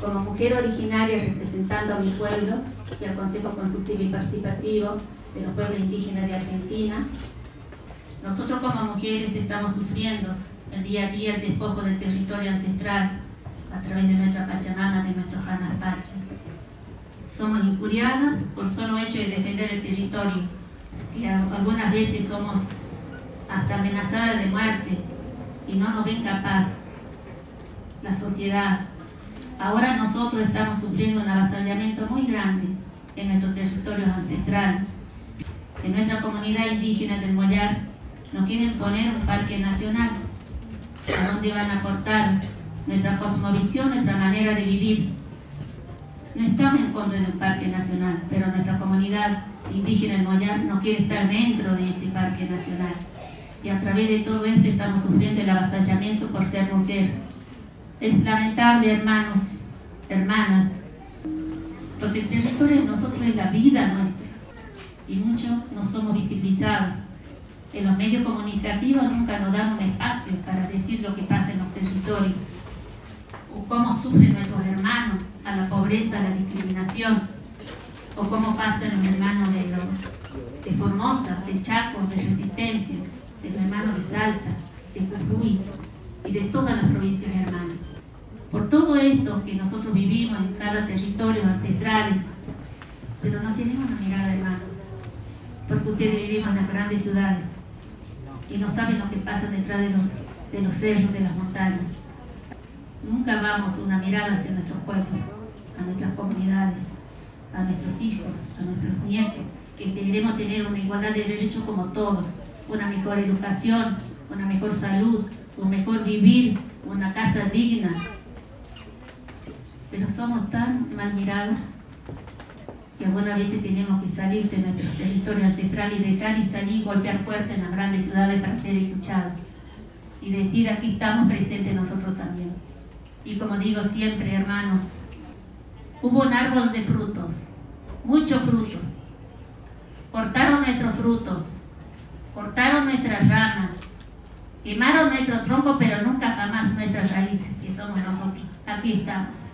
Como mujer originaria representando a mi pueblo y al Consejo Consultivo y Participativo de los pueblos indígenas de Argentina, nosotros como mujeres estamos sufriendo el día a día el despojo del territorio ancestral a través de nuestra Pachamama, de nuestro Hanaspacha. Somos injuriadas por solo hecho de defender el territorio, y algunas veces somos hasta amenazadas de muerte y no nos ven capaz la sociedad. Ahora nosotros estamos sufriendo un avasallamiento muy grande en nuestro territorio ancestral. En nuestra comunidad indígena del Mollar nos quieren poner un parque nacional, a donde van a aportar nuestra cosmovisión, nuestra manera de vivir. No estamos en contra de un parque nacional, pero nuestra comunidad indígena del Mollar no quiere estar dentro de ese parque nacional. Y a través de todo esto estamos sufriendo el avasallamiento por ser mujer. Es lamentable, hermanos, hermanas, porque el territorio de nosotros es la vida nuestra y muchos no somos visibilizados. En los medios comunicativos nunca nos dan un espacio para decir lo que pasa en los territorios o cómo sufren nuestros hermanos a la pobreza, a la discriminación, o cómo pasan los hermanos de Formosa, de Chaco, de Resistencia, de los hermanos de Salta, de Jujuy y de todas las provincias hermanas. Por todo esto que nosotros vivimos en cada territorio ancestrales, pero no tenemos una mirada, hermanos, porque ustedes vivimos en las grandes ciudades y no saben lo que pasa detrás de los cerros, de las montañas. Nunca vamos una mirada hacia nuestros pueblos, a nuestras comunidades, a nuestros hijos, a nuestros nietos, que queremos tener una igualdad de derechos como todos, una mejor educación, una mejor salud, un mejor vivir, una casa digna. Pero somos tan mal mirados que algunas veces tenemos que salir de nuestro territorio ancestral y dejar y salir y golpear puertas en las grandes ciudades para ser escuchados y decir: aquí estamos presentes nosotros también. Y como digo siempre, hermanos, hubo un árbol de frutos, muchos frutos. Cortaron nuestros frutos, cortaron nuestras ramas, quemaron nuestro tronco, pero nunca jamás nuestras raíces, que somos nosotros. Aquí estamos.